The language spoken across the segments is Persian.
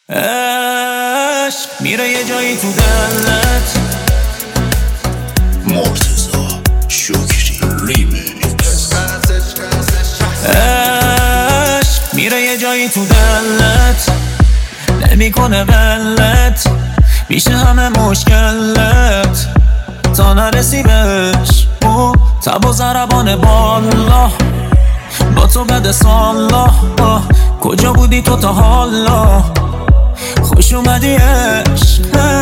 عشق میره یه جایی تو دلت. مرتضی شکری ریمیکس. عشق میره یه جایی تو دلت، نمیکنه ولت، میشه همه مشکلت تا نرسی بهش. او تب و ضربان بالا با تو بده سالا. کجا بودی تو تا حالا؟ خوش اومدی عشق.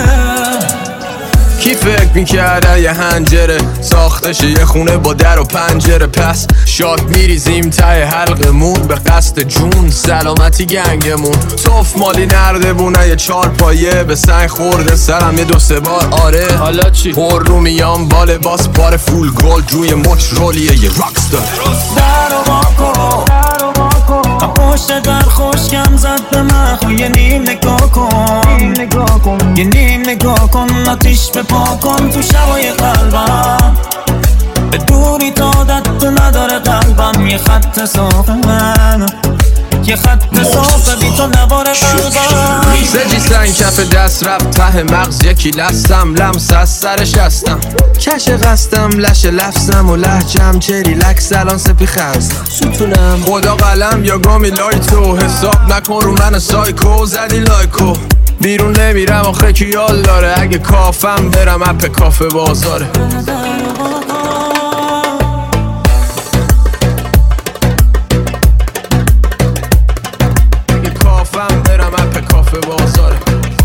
کی فکر میکرده یه هنجره ساختشه یه خونه با در و پنجره؟ پس شاد میریزیم ته حلقمون به قصد جون سلامتی گنگمون. توف مالی نرده بونه یه چار پایه به سنگ خورده سرم یه دو سه بار. آره حالا چی؟ پر رو میام با لباس بار فول گولد روی مچ رولیه یه راکس داره. در و واکن پشت در خوشکم زد به من. یه نیم نگاه کن، یه نیم نگاه کن، آتیش به پا کن تو شبای قلبم. به دوری تا عادت نداره قلبم. یه خط صاف من، یه خط صاف بی تو نوار قلبم. سجی سنگ کف دست رفت ته مغز یکی لستم لمس از سرش هستم. کش قستم لش لفظم و لحجم چری لکس الان سپی خرزم ستونم. خدا قلم یا گامی لایتو حساب نکن رو من سایکو زدی لایکو. بیرون نمیرم آخه کیال داره اگه کافم برم اپ کافه بازاره. کافم برم اپ کافه بازاره.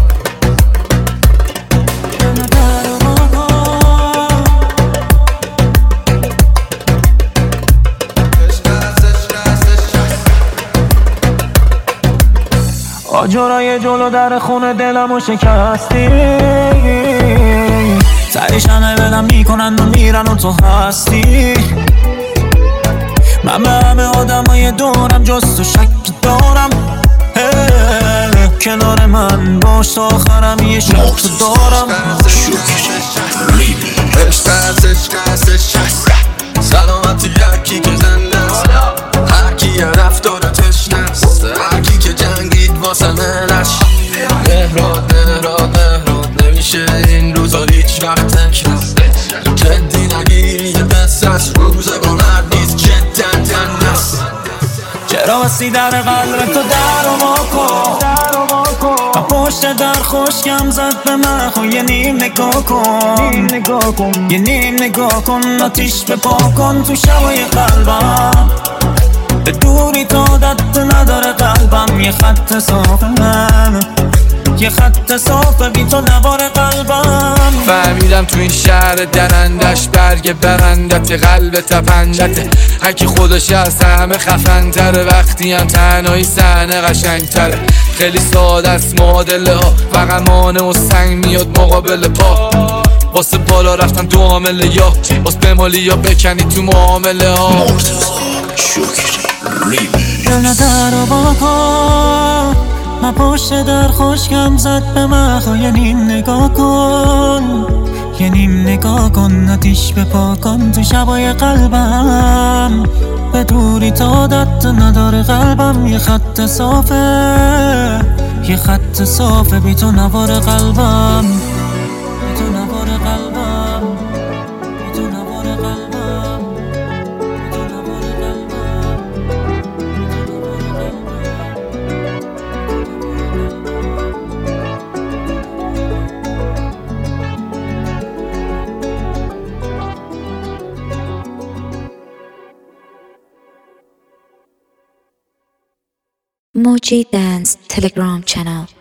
آجرای جلو در خونه دلمو شکستی. سرش همه بدم میکنن و میرن و تو هستی. من به همه آدمای دورم جز تو شک دارم. کنار من باش تا آخرم یه شک دارم. سلامتی یکی که زنده است، هرکی یه رفتار تشنست، هرکی که جنگید واسه منش. مهراد نمیشه این روزا هیچ وقت تکرست. جدی نگیری یه قصه است، روزگان هر نیست جدا تنست. چرا بستی در قلب تو در و واکن پشت در خوشکم زد به من. یه نیم نگاه کن، یه نیم نگاه کن، آتیش به پا کن تو شبای قلبم. به دوری تا عادت نداره قلبم. یه خط صاف من، یه خط صاف بی تو نوار قلبم. فهمیدم تو این شهر درندش برگ برندت قلب تپندته. هرکی خودش از همه خفن تره، وقتی هم تنهایی صحنه قشنگ تره. خیلی ساده است معادله ها، فقط مانع و سنگ میاد مقابل پا. واسه بالا رفتن دو عامله یا واسه بمالی یا بکنی تو معامله ها. مرتضی شکری ریمیکس. دل در و واکن من پشت در خوشگم زد به من. یه نیم نگاه کن، یه نیم نگاه کن، آتیش به پا کن تو شبای قلبم. به دوری تا عادت نداره قلبم. یه خط صافه، یه خط صافه بی تو نوار قلبم. بی تو نوار قلبم، بی تو نوار قلبم، بی تو نوار قلبم. Moji Dance Telegram channel.